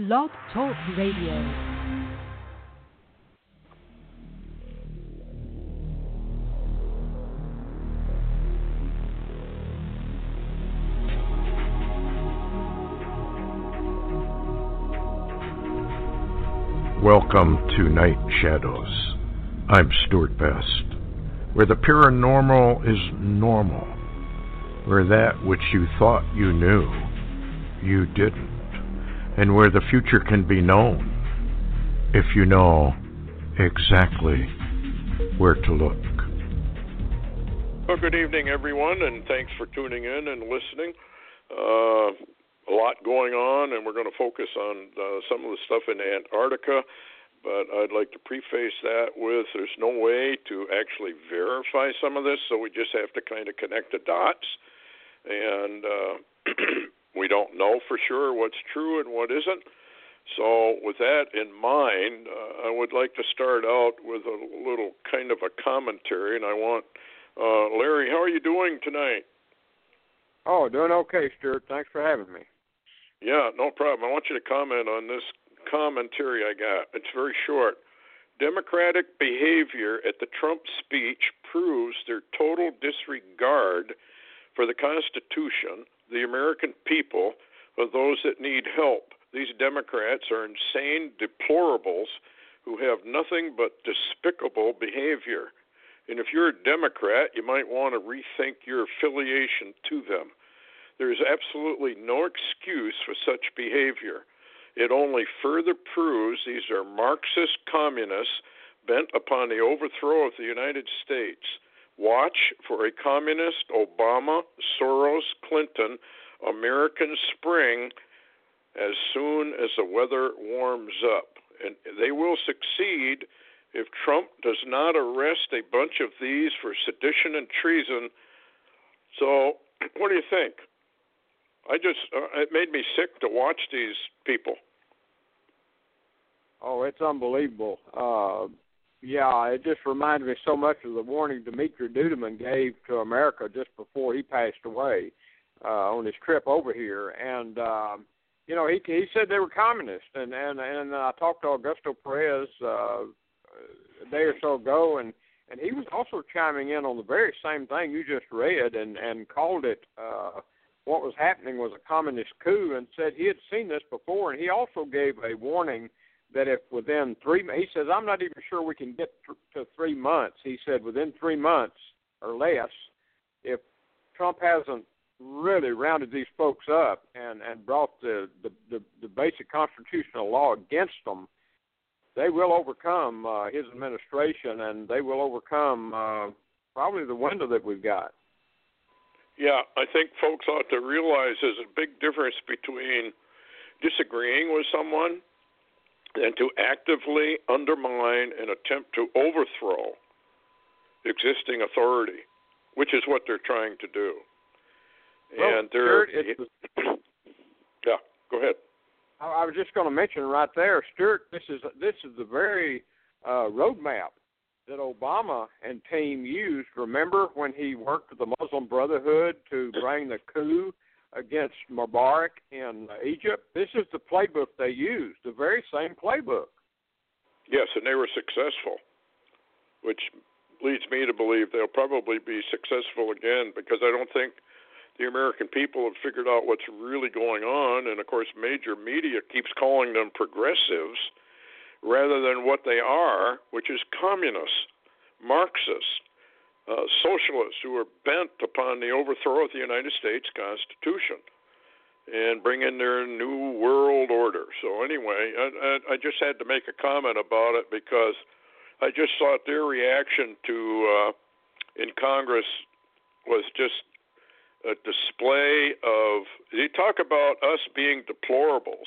Blog Talk Radio. Welcome to Night Shadows. I'm Stuart Best, where the paranormal is normal, where that which you thought you knew, you didn't, and where the future can be known if you know exactly where to look. Well, good evening, everyone, and thanks for tuning in and listening. A lot going on, and we're going to focus on some of the stuff in Antarctica, but I'd like to preface that with there's no way to actually verify some of this, so we just have to kind of connect the dots, and we don't know for sure what's true and what isn't. So with that in mind, I would like to start out with a little kind of a commentary, and I want Larry, how are you doing tonight? Oh, doing okay, Stuart. Thanks for having me. Yeah, no problem. I want you to comment on this commentary I got. It's very short. Democratic behavior at the Trump speech proves their total disregard for the Constitution, the American people, or those that need help. These Democrats are insane deplorables who have nothing but despicable behavior. And if you're a Democrat, you might want to rethink your affiliation to them. There is absolutely no excuse for such behavior. It only further proves these are Marxist communists bent upon the overthrow of the United States. Watch for a communist Obama, Soros, Clinton, American Spring as soon as the weather warms up. And they will succeed if Trump does not arrest a bunch of these for sedition and treason. So, what do you think? It made me sick to watch these people. Oh, it's unbelievable. Yeah, it just reminded me so much of the warning Dimitri Duduman gave to America just before he passed away on his trip over here. And, you know, he said they were communists. And I talked to Augusto Perez a day or so ago, and he was also chiming in on the very same thing you just read and called it what was happening was a communist coup, and said he had seen this before, and he also gave a warning that if within he says, I'm not even sure we can get to 3 months. He said within 3 months or less, if Trump hasn't really rounded these folks up and brought the basic constitutional law against them, they will overcome his administration, and they will overcome probably the window that we've got. Yeah, I think folks ought to realize there's a big difference between disagreeing with someone and to actively undermine and attempt to overthrow existing authority, which is what they're trying to do. Well, and they're yeah, go ahead. I was just going to mention right there, Stuart, this is the very roadmap that Obama and team used. Remember when he worked with the Muslim Brotherhood to bring the coup against Mubarak in Egypt? This is the playbook they used, the very same playbook. Yes, and they were successful, which leads me to believe they'll probably be successful again, because I don't think the American people have figured out what's really going on, and of course major media keeps calling them progressives rather than what they are, which is communists, Marxists, socialists who are bent upon the overthrow of the United States Constitution and bring in their new world order. So anyway, I just had to make a comment about it because I just thought their reaction to in Congress was just a display of, they talk about us being deplorables.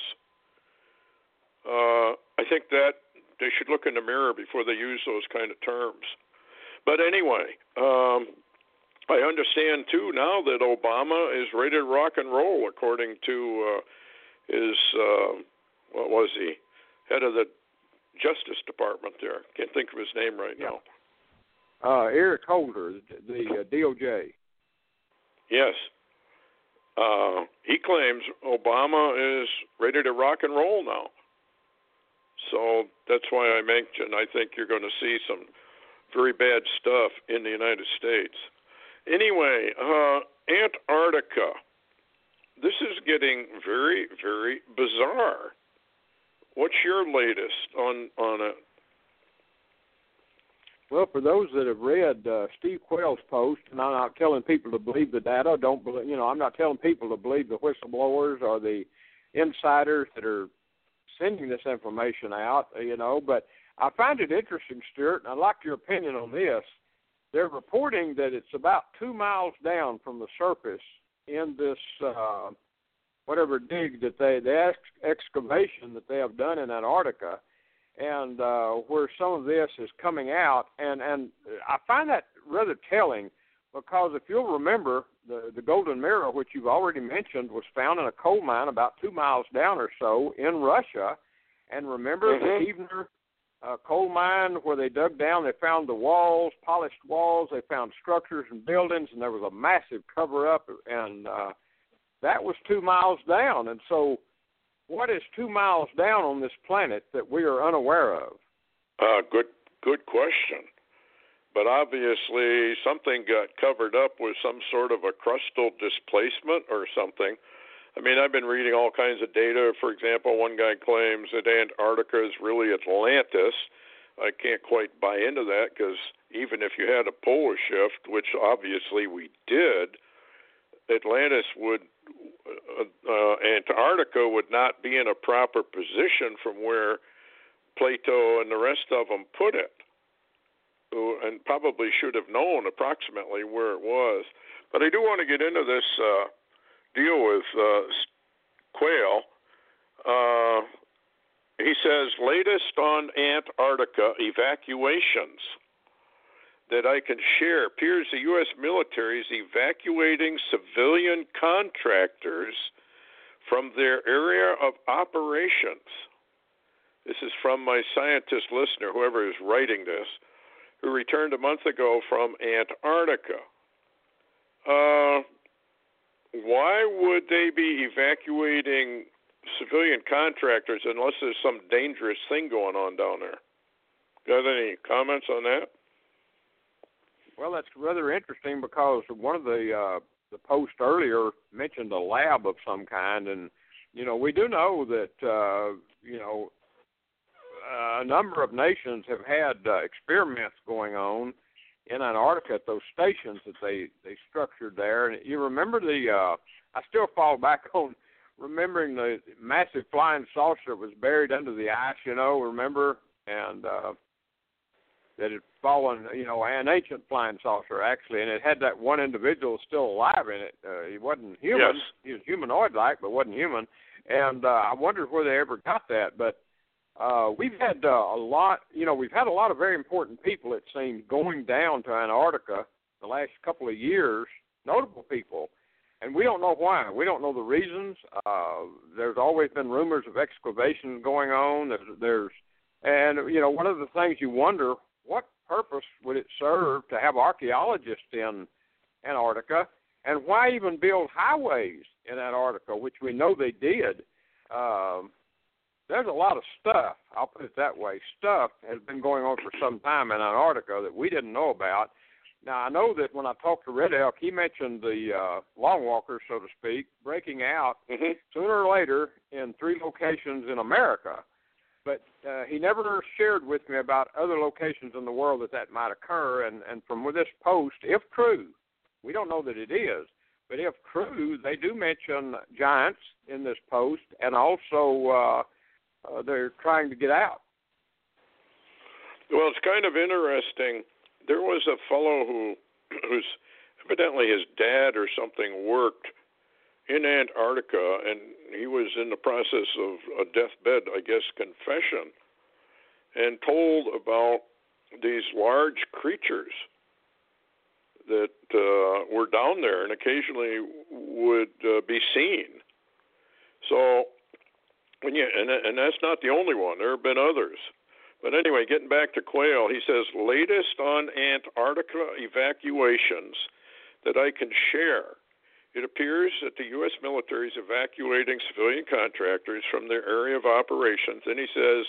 I think that they should look in the mirror before they use those kind of terms. But anyway, I understand, too, now that Obama is ready to rock and roll, according to his, what was he, head of the Justice Department there. Can't think of his name right now. Eric Holder, the DOJ. Yes. He claims Obama is ready to rock and roll now. So that's why I mentioned I think you're going to see some very bad stuff in the United States. Anyway, Antarctica. This is getting very, very bizarre. What's your latest on it? Well, for those that have read Steve Quayle's post, and I'm not telling people to believe the data. Don't believe, I'm not telling people to believe the whistleblowers or the insiders that are sending this information out. But I find it interesting, Stuart, and I'd like your opinion on this. They're reporting that it's about 2 miles down from the surface in this whatever dig that the excavation that they have done in Antarctica, and where some of this is coming out, and I find that rather telling, because if you'll remember, the Golden Mirror, which you've already mentioned, was found in a coal mine about 2 miles down or so in Russia, and remember the Kiev coal mine where they dug down, they found the walls, polished walls, they found structures and buildings, and there was a massive cover-up, and that was 2 miles down. And so what is 2 miles down on this planet that we are unaware of? Good question. But obviously something got covered up with some sort of a crustal displacement or something. I mean, I've been reading all kinds of data. For example, one guy claims that Antarctica is really Atlantis. I can't quite buy into that because even if you had a polar shift, which obviously we did, Atlantis Antarctica would not be in a proper position from where Plato and the rest of them put it, and probably should have known approximately where it was. But I do want to get into this deal with Quayle. He says, latest on Antarctica evacuations that I can share appears the U.S. military is evacuating civilian contractors from their area of operations. This is from my scientist listener, whoever is writing this, who returned a month ago from Antarctica. Why would they be evacuating civilian contractors unless there's some dangerous thing going on down there? Got any comments on that? Well, that's rather interesting because one of the posts earlier mentioned a lab of some kind, and we do know that a number of nations have had experiments going on in Antarctica at those stations that they structured there. And you remember I still fall back on remembering the massive flying saucer that was buried under the ice, remember? And that had fallen, an ancient flying saucer, actually, and it had that one individual still alive in it. He wasn't human. Yes. He was humanoid-like, but wasn't human. And I wondered where they ever got that. But we've had we've had a lot of very important people, it seems, going down to Antarctica the last couple of years, notable people, and we don't know why. We don't know the reasons. There's always been rumors of excavations going on. And one of the things you wonder, what purpose would it serve to have archaeologists in Antarctica, and why even build highways in Antarctica, which we know they did? There's a lot of stuff, I'll put it that way. Stuff has been going on for some time in Antarctica that we didn't know about. Now, I know that when I talked to Red Elk, he mentioned the long walkers, so to speak, breaking out sooner or later in 3 locations in America. But he never shared with me about other locations in the world that might occur. And from this post, if true, we don't know that it is, but if true, they do mention giants in this post, and also they're trying to get out. Well, it's kind of interesting. There was a fellow who's evidently his dad or something worked in Antarctica, and he was in the process of a deathbed, I guess, confession, and told about these large creatures that were down there and occasionally would be seen. So, and that's not the only one. There have been others. But anyway, getting back to Quayle, he says, latest on Antarctica evacuations that I can share it appears that the U.S. military is evacuating civilian contractors from their area of operations. And he says,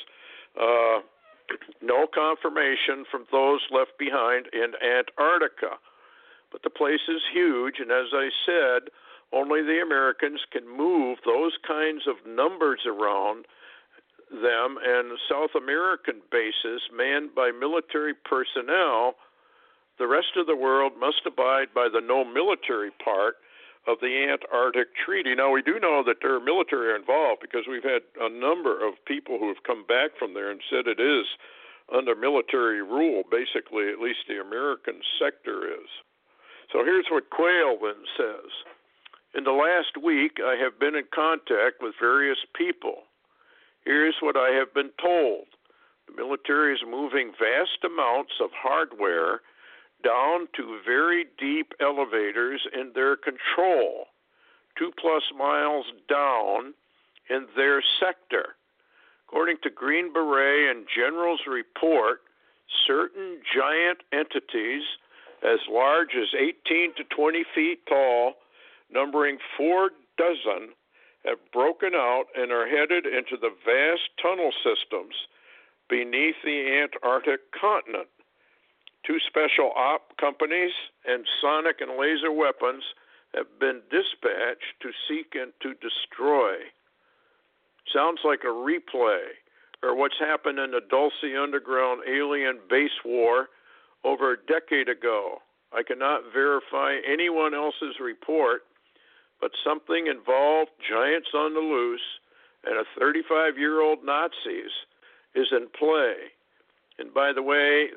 no confirmation from those left behind in Antarctica. But the place is huge, and as I said, only the Americans can move those kinds of numbers around them, and South American bases manned by military personnel. The rest of the world must abide by the no military part of the Antarctic Treaty. Now, we do know that there are military involved because we've had a number of people who have come back from there and said it is under military rule, basically, at least the American sector is. So here's what Quayle then says. In the last week, I have been in contact with various people. Here's what I have been told. The military is moving vast amounts of hardware down to very deep elevators in their control, 2+ miles down in their sector. According to Green Beret and General's report, certain giant entities as large as 18 to 20 feet tall, numbering 4 dozen, have broken out and are headed into the vast tunnel systems beneath the Antarctic continent. 2 special op companies and sonic and laser weapons have been dispatched to seek and to destroy. Sounds like a replay, or what's happened in the Dulce Underground alien base war over a decade ago. I cannot verify anyone else's report, but something involved giants on the loose and a 35-year-old Nazis is in play. And by the way,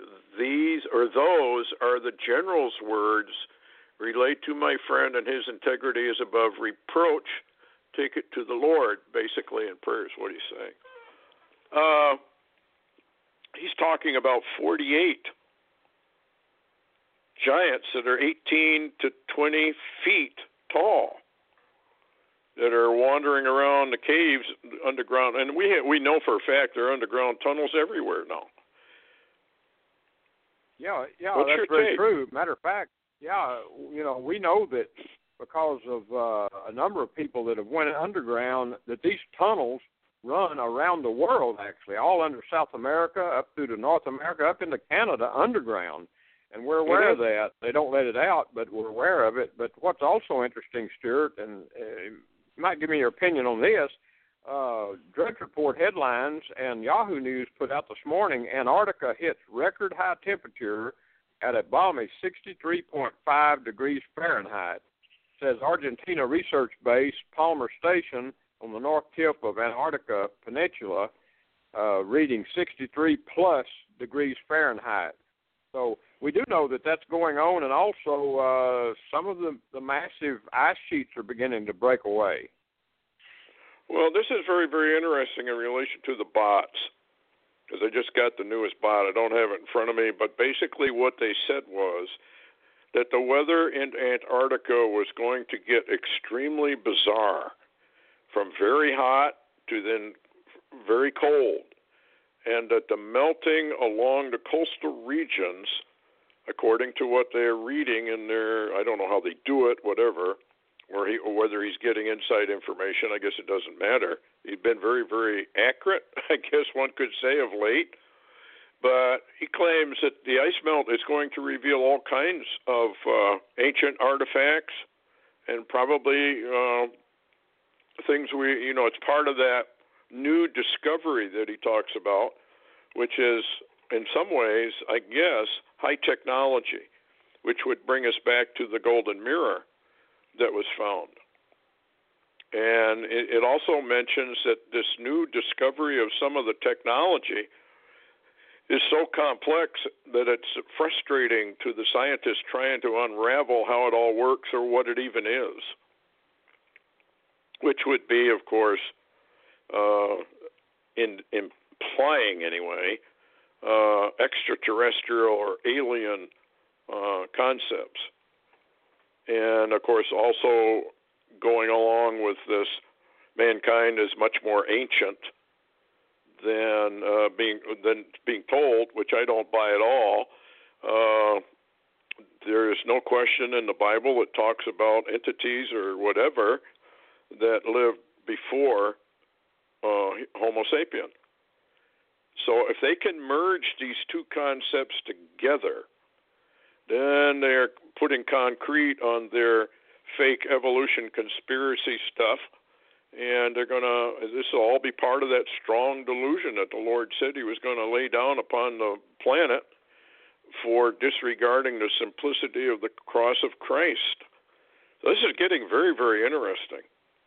those are the general's words. Relate to my friend, and his integrity is above reproach. Take it to the Lord, basically, in prayer is what he's saying. He's talking about 48 giants that are 18 to 20 feet tall that are wandering around the caves underground. And we know for a fact there are underground tunnels everywhere now. Yeah, What's that's very take? true. Matter of fact, we know that because of a number of people that have went underground, that these tunnels run around the world, actually, all under South America, up through to North America, up into Canada, underground. And we're aware of that. They don't let it out, but we're aware of it. But what's also interesting, Stuart, and you might give me your opinion on this, Drudge Report headlines and Yahoo News put out this morning, Antarctica hits record high temperature at a balmy 63.5 degrees Fahrenheit. Says Argentina research base Palmer Station on the north tip of Antarctica Peninsula, reading 63+ degrees Fahrenheit. So we do know that that's going on, and also some of the massive ice sheets are beginning to break away. Well, this is very, very interesting in relation to the bots, because I just got the newest bot. I don't have it in front of me, but basically what they said was that the weather in Antarctica was going to get extremely bizarre, from very hot to then very cold, and that the melting along the coastal regions, according to what they're reading in their, I don't know how they do it, whatever, or whether he's getting inside information, I guess it doesn't matter. He's been very, very accurate, I guess one could say, of late. But he claims that the ice melt is going to reveal all kinds of ancient artifacts and probably things it's part of that new discovery that he talks about, which is, in some ways, I guess, high technology, which would bring us back to the golden mirror that was found. And it also mentions that this new discovery of some of the technology is so complex that it's frustrating to the scientists trying to unravel how it all works or what it even is, which would be, of course, implying anyway, extraterrestrial or alien concepts. And, of course, also going along with this, mankind is much more ancient than being told, which I don't buy at all, there is no question in the Bible that talks about entities or whatever that lived before Homo sapien. So if they can merge these two concepts together, then they're putting concrete on their fake evolution conspiracy stuff, and this will all be part of that strong delusion that the Lord said he was going to lay down upon the planet for disregarding the simplicity of the cross of Christ. So this is getting very, very interesting.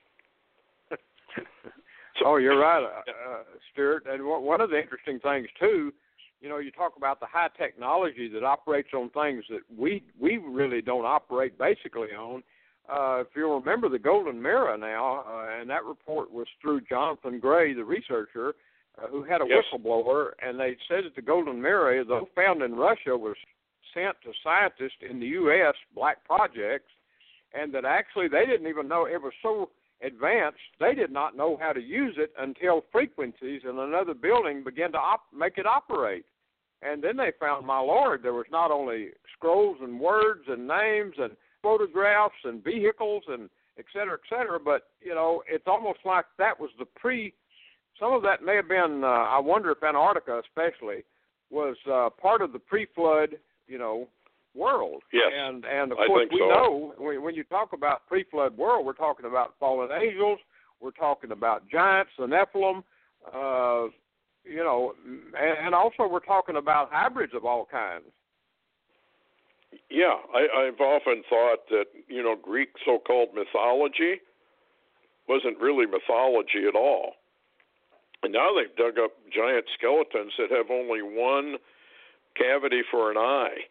Oh, you're right, Stuart. And one of the interesting things, too, you talk about the high technology that operates on things that we really don't operate basically on. If you'll remember the Golden Mirror now, and that report was through Jonathan Gray, the researcher, who had a whistleblower, and they said that the Golden Mirror, though found in Russia, was sent to scientists in the U.S., black projects, and that actually they didn't even know it was so advanced, they did not know how to use it until frequencies in another building began to make it operate. And then they found, my Lord, there was not only scrolls and words and names and photographs and vehicles and et cetera, but, it's almost like that was some of that may have been, I wonder if Antarctica especially, was part of the pre-flood, world. Yes, and of course we know when you talk about pre-flood world, we're talking about fallen angels, we're talking about giants, the Nephilim, and also we're talking about hybrids of all kinds. Yeah, I've often thought that, Greek so-called mythology wasn't really mythology at all. And now they've dug up giant skeletons that have only one cavity for an eye.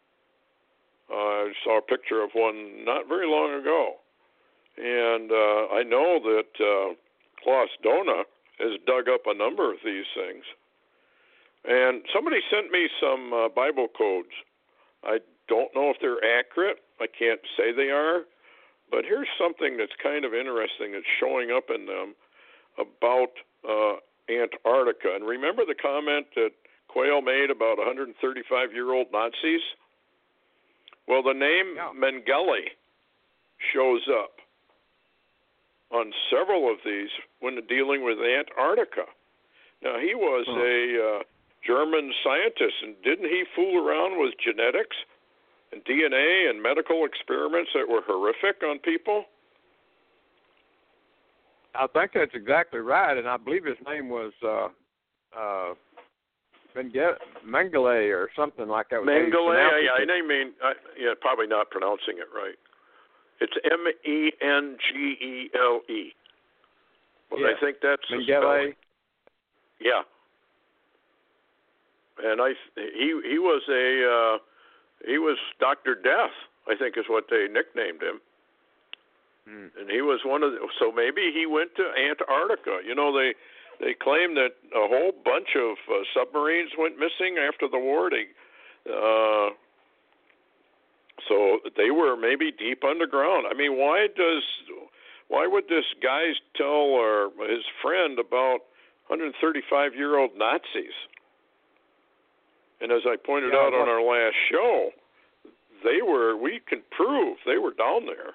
I saw a picture of one not very long ago. And I know that Klaus Dona has dug up a number of these things. And somebody sent me some Bible codes. I don't know if they're accurate. I can't say they are. But here's something that's kind of interesting that's showing up in them about Antarctica. And remember the comment that Quayle made about 135-year-old Nazis? Well, the name Mengele shows up on several of these when dealing with Antarctica. Now, he was a German scientist, and didn't he fool around with genetics and DNA and medical experiments that were horrific on people? I think that's exactly right, and I believe his name was Mengele or something like that. Mengele, probably not pronouncing it right. It's Mengele. Well, I think that's Mengele. Yeah. And he was Dr. Death, I think is what they nicknamed him. And he was so maybe he went to Antarctica. They claim that a whole bunch of submarines went missing after the war. So they were maybe deep underground. I mean, why would this guy tell his friend about 135-year-old Nazis? And as I pointed out on our last show, we can prove they were down there.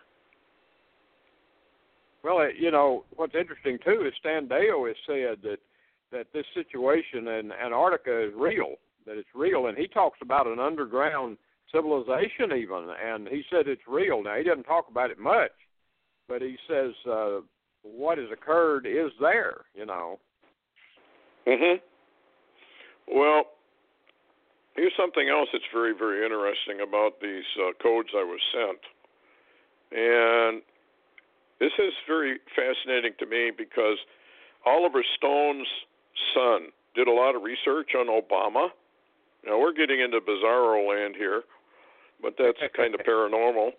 Well, what's interesting, too, is Stan Deyo has said that this situation in Antarctica is real, that it's real, and he talks about an underground civilization even, and he said it's real. Now, he doesn't talk about it much, but he says what has occurred is there, Well, here's something else that's very, very interesting about these codes I was sent. And this is very fascinating to me because Oliver Stone's son did a lot of research on Obama. Now, we're getting into bizarro land here, but that's kind of paranormal.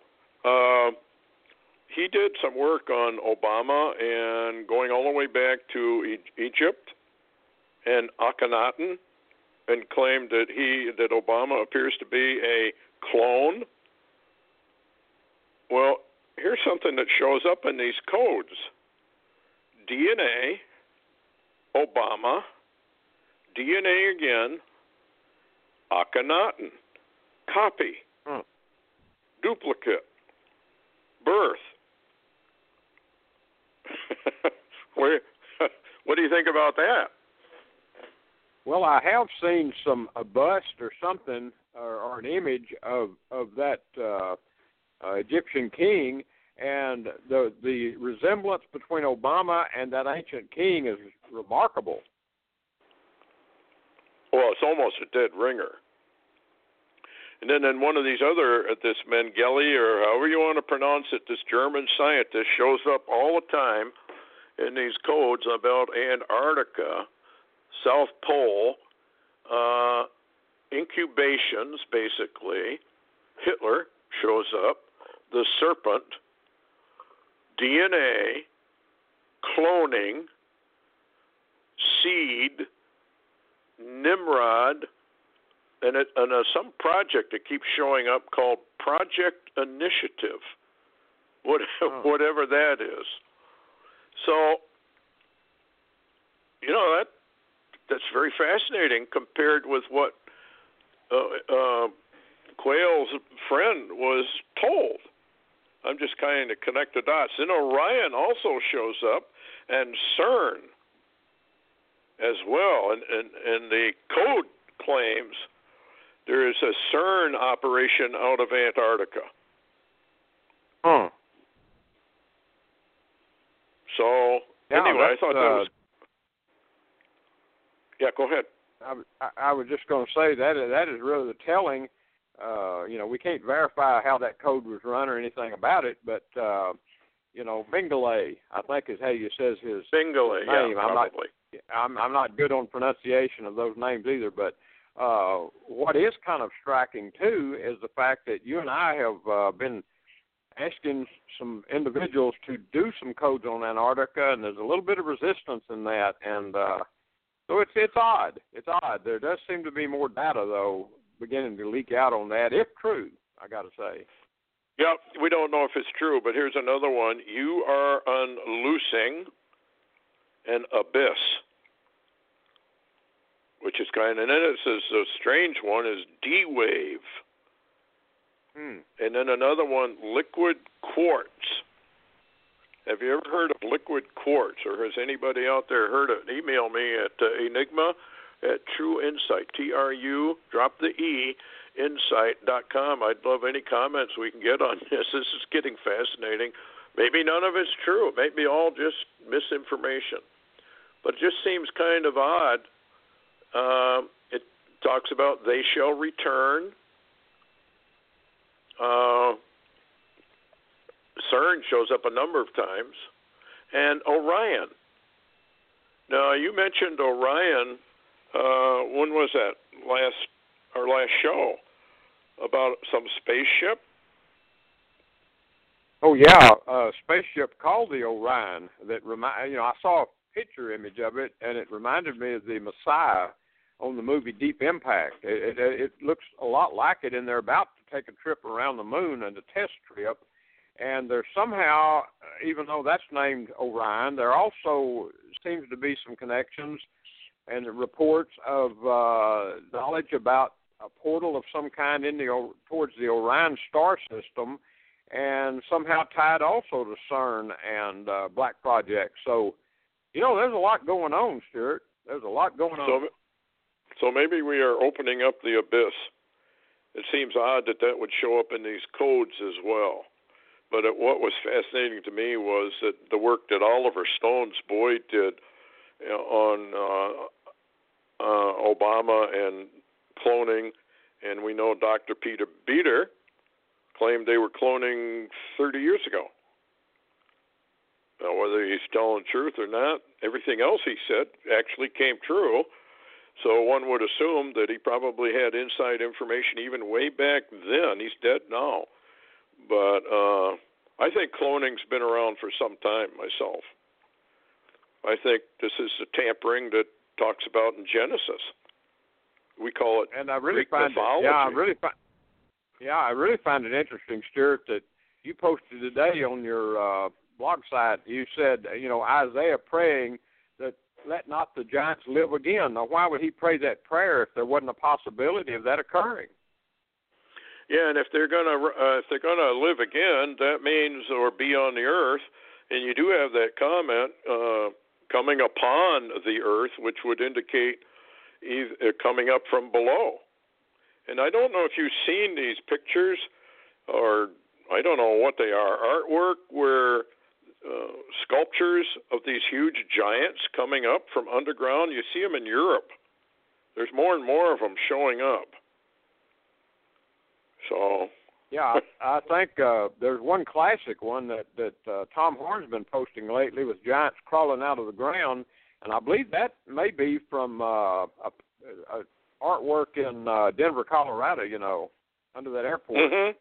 He did some work on Obama and going all the way back to Egypt and Akhenaten, and claimed that Obama appears to be a clone. Well, here's something that shows up in these codes. DNA, Obama, DNA again, Akhenaten, copy. duplicate, birth. What do you think about that? Well, I have seen a bust or something, or an image of that Egyptian king, and the resemblance between Obama and that ancient king is remarkable. Well, it's almost a dead ringer. And then one of these this Mengele, or however you want to pronounce it, this German scientist shows up all the time in these codes about Antarctica, South Pole, incubations, basically. Hitler shows up, the serpent, DNA, cloning, seed, Nimrod, and some project that keeps showing up called Project Initiative, whatever that is. So, that's very fascinating compared with what Quayle's friend was told. I'm just kind of connect the dots. Then Orion also shows up, and CERN as well. And the code claims there is a CERN operation out of Antarctica. So, anyway, I thought that was... Yeah, go ahead. I was just going to say that is really the telling. We can't verify how that code was run or anything about it, but Mengele, I think is how you says his Mengele, name. Yeah, probably. I'm not good on pronunciation of those names either, but what is kind of striking too is the fact that you and I have been asking some individuals to do some codes on Antarctica, and there's a little bit of resistance in that, and so it's odd. It's odd. There does seem to be more data, though, beginning to leak out on that, if true, I got to say. Yeah, we don't know if it's true, but here's another one. You are unloosing an abyss, which is kind of, and then it says a strange one is D-wave. And then another one, liquid quartz. Have you ever heard of liquid quartz, or has anybody out there heard it? Email me at enigma@trueinsight, TRU, drop the E, insight.com. I'd love any comments we can get on this. This is getting fascinating. Maybe none of it's true. Maybe all just misinformation. But it just seems kind of odd. It talks about they shall return. CERN shows up a number of times, and Orion. Now, you mentioned Orion. When was that? Our last show about some spaceship. Oh yeah, a spaceship called the Orion. That I saw a picture image of it, and it reminded me of the Messiah on the movie Deep Impact. It looks a lot like it, and they're about to take a trip around the moon and a test trip. And there's somehow, even though that's named Orion, there also seems to be some connections and reports of knowledge about a portal of some kind towards the Orion star system, and somehow tied also to CERN and Black Project. So, there's a lot going on, Stuart. There's a lot going on. So maybe we are opening up the abyss. It seems odd that would show up in these codes as well. But what was fascinating to me was that the work that Oliver Stone's Boyd did on Obama and cloning, and we know Dr. Peter Beater claimed they were cloning 30 years ago. Now, whether he's telling the truth or not, everything else he said actually came true. So one would assume that he probably had inside information even way back then. He's dead now. But I think cloning's been around for some time myself. I think this is the tampering that talks about in Genesis. We call it and I really Greek find mythology. I really find it interesting, Stuart, that you posted today on your blog site. You said, Isaiah praying that let not the giants live again. Now, why would he pray that prayer if there wasn't a possibility of that occurring? Yeah, and if they're gonna live again, that means or be on the earth, and you do have that comment coming upon the earth, which would indicate coming up from below. And I don't know if you've seen these pictures, or I don't know what they are, artwork where sculptures of these huge giants coming up from underground. You see them in Europe. There's more and more of them showing up. So yeah, I think there's one classic one that Tom Horn's been posting lately with giants crawling out of the ground, and I believe that may be from a artwork in Denver, Colorado. You know, under that airport. Mm-hmm.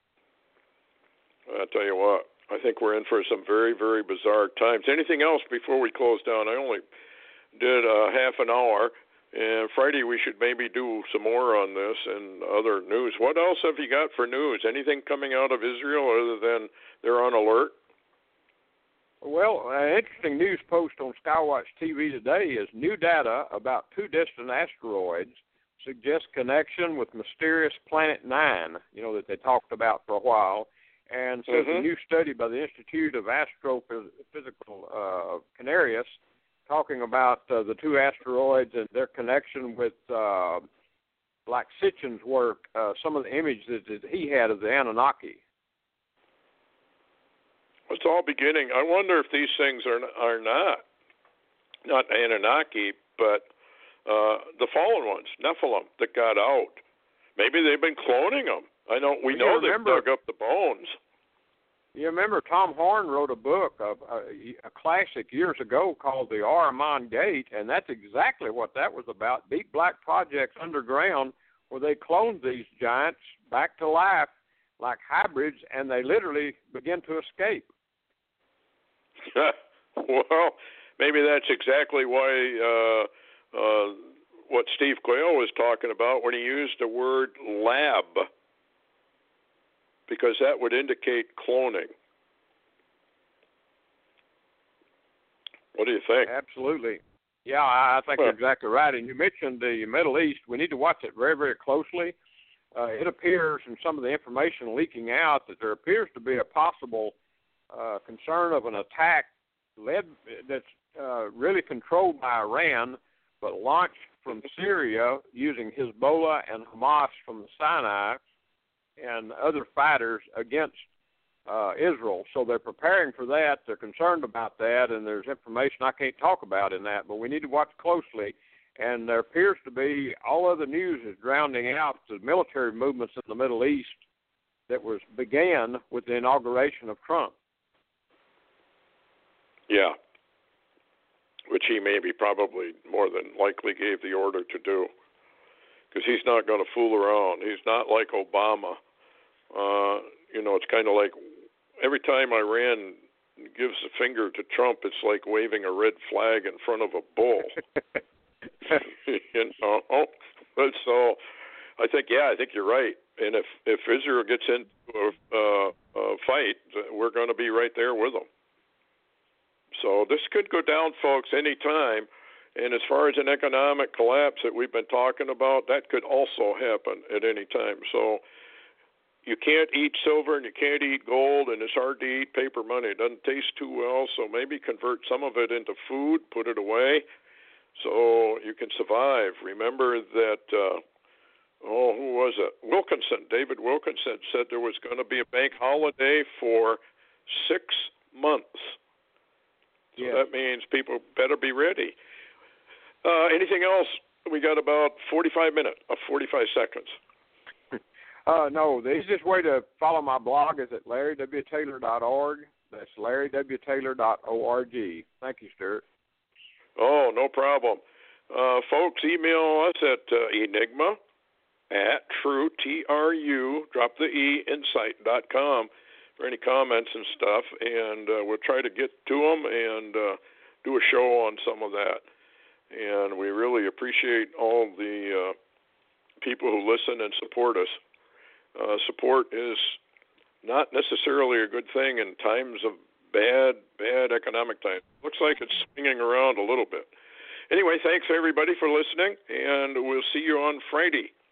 I'll tell you what, I think we're in for some very, very bizarre times. Anything else before we close down? I only did half an hour, and Friday we should maybe do some more on this and other news. What else have you got for news? Anything coming out of Israel other than they're on alert? Well, an interesting news post on Skywatch TV today is new data about 2 distant asteroids suggests connection with mysterious Planet 9, you know, that they talked about for a while. And says a new study by the Institute of Astrophysical Canarius talking about the 2 asteroids and their connection with, like Sitchin's work, some of the images that he had of the Anunnaki. It's all beginning. I wonder if these things are not Anunnaki, but the fallen ones, Nephilim, that got out. Maybe they've been cloning them. We know they've dug up the bones. You remember Tom Horn wrote a book, a classic years ago called The Ahriman Gate, and that's exactly what that was about, deep black projects underground where they cloned these giants back to life like hybrids, and they literally begin to escape. Well, maybe that's exactly why what Steve Quayle was talking about when he used the word lab, because that would indicate cloning. What do you think? Absolutely. Yeah, I think you're exactly right. And you mentioned the Middle East. We need to watch it very, very closely. It appears from some of the information leaking out that there appears to be a possible concern of an attack that's really controlled by Iran, but launched from Syria using Hezbollah and Hamas from the Sinai and other fighters against Israel. So they're preparing for that. They're concerned about that, and there's information I can't talk about in that, but we need to watch closely. And there appears to be, all other news is drowning out the military movements in the Middle East that began with the inauguration of Trump. Yeah, which he maybe probably more than likely gave the order to do, because he's not going to fool around. He's not like Obama. It's kind of like every time Iran gives a finger to Trump, it's like waving a red flag in front of a bull. But so I think you're right. And if Israel gets into a fight, we're going to be right there with them. So this could go down, folks, any time. And as far as an economic collapse that we've been talking about, that could also happen at any time. So you can't eat silver and you can't eat gold, and it's hard to eat paper money. It doesn't taste too well, so maybe convert some of it into food, put it away, so you can survive. Remember that, who was it? David Wilkinson said there was going to be a bank holiday for 6 months. So that means people better be ready. Anything else? We got about 45 seconds. No, the easiest way to follow my blog is at LarryWTaylor.org. That's LarryWTaylor.org. Thank you, Stuart. Oh, no problem. Folks, email us at enigma@true, TRU, drop the E, insight.com for any comments and stuff, and we'll try to get to them and do a show on some of that. And we really appreciate all the people who listen and support us. Support is not necessarily a good thing in times of bad economic times. Looks like it's swinging around a little bit. Anyway, thanks everybody for listening, and we'll see you on Friday.